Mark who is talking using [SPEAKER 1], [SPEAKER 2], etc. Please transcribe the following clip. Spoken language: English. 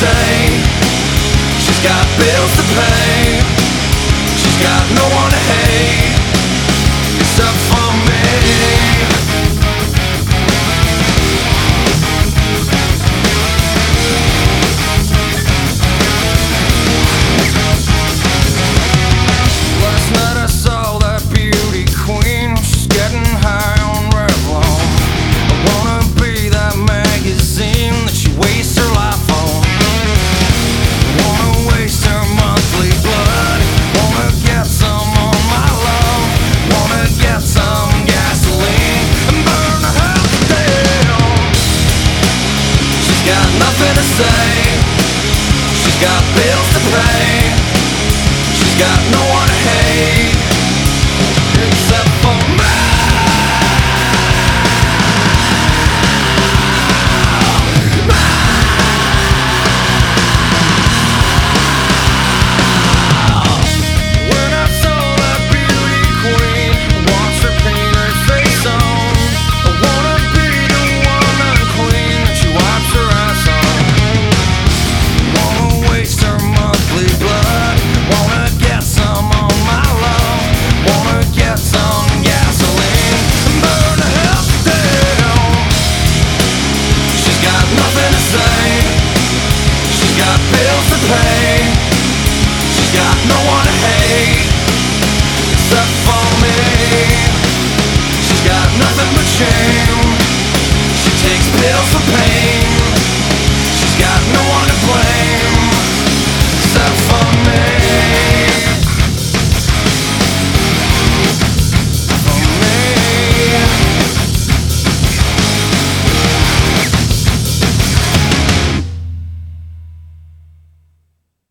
[SPEAKER 1] say. She's got bills to pay. She's got no one to hate except for me. Last night I saw that beauty queen. She's getting high on Revlon. I wanna be that magazine that she wastes her life on. Wanna waste her monthly blood. Wanna get some on my love. Wanna get some gasoline and burn the house down. She's got nothing to say. She's got bills to pay. She's got no one to hate except